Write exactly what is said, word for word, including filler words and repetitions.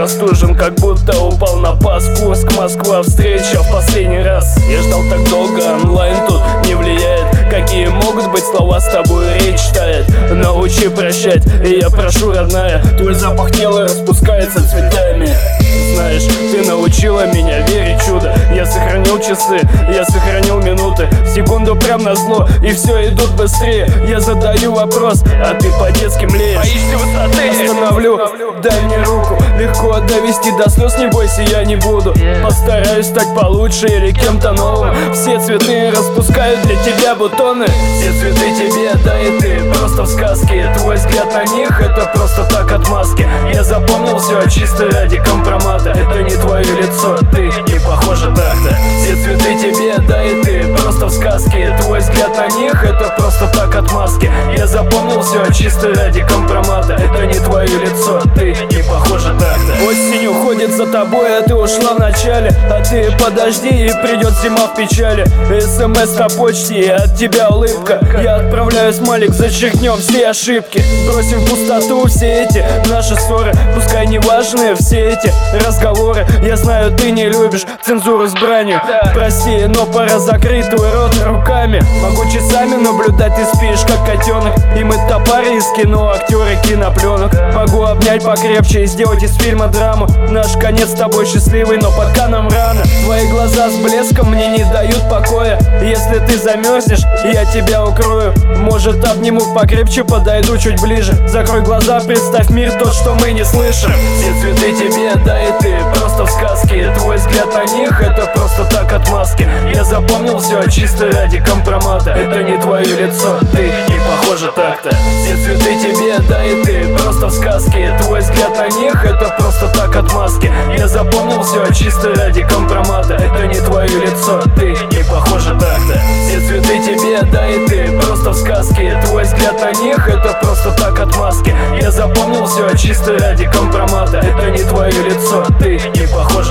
простужен, как будто упал на пас. Курск, Москва, встреча в последний раз. Я ждал так долго, онлайн тут не влияет. Какие могут быть слова, с тобой речь тает. Научи прощать, и я прошу, родная. Твой запах тела распускается цветами. Знаешь, ты научила меня верить в чудо. Я сохранил часы, я сохранил минуты. Секунду прям на зло, и все идут быстрее. Я задаю вопрос, а ты по-детски млеешь. Боишься высоты? Остановлю, дай мне руку. Легко довести до слез, не бойся, я не буду. Постараюсь стать получше или кем-то новым. Все цветы распускают для тебя бутоны. Все цветы тебе, да и ты просто в сказке. Твой взгляд на них, это просто так отмазки. Я запомнил все чисто ради компромата. Это не твое лицо, ты не похожа так-то. Все цветы тебе, да и ты просто в сказке. Твой взгляд на них, это просто так отмазки. Я запомнил все чисто ради компромата. Это не твое лицо, ты не похожа так-то. Осень уходит за тобой, а ты ушла в начале. А ты подожди, и придет зима в печали. СМС на почте, и от тебя улыбка. Я отправляюсь, Малик, зачеркнем все ошибки. Бросим в пустоту все эти наши ссоры. Пускай не важны все эти разговоры. Я знаю, ты не любишь цензуру с бранью. Прости, но пора закрыть твой рот руками. Могу часами наблюдать, ты спишь как котенок. И мы топары из кино, актеры кинопленок. Могу обнять покрепче и сделать из фильма драму. Наш конец с тобой счастливый, но пока нам рано. Твои глаза с блеском мне не дают покоя. Если ты замерзнешь, я тебя укрою. Может, обниму покрепче, подойду чуть ближе. Закрой глаза, представь мир тот, что мы не слышим. Все цветы тебе, да и ты просто в сказке. Твой взгляд на них, это просто так отмазки. Я запомнил все чисто ради компромата. Это не твое лицо, ты не похожа так-то. Все цветы тебе, да и ты просто в сказке. Твой взгляд на них, это просто так отмазки. Я запомнил все чисто ради компромата. Это не твое лицо, ты не похожа так-то. Все цветы тебе, да и ты просто в сказке. Твой взгляд на них, это просто так отмазки. Я запомнил все чисто ради компромата. Это не твое лицо, ты не похожа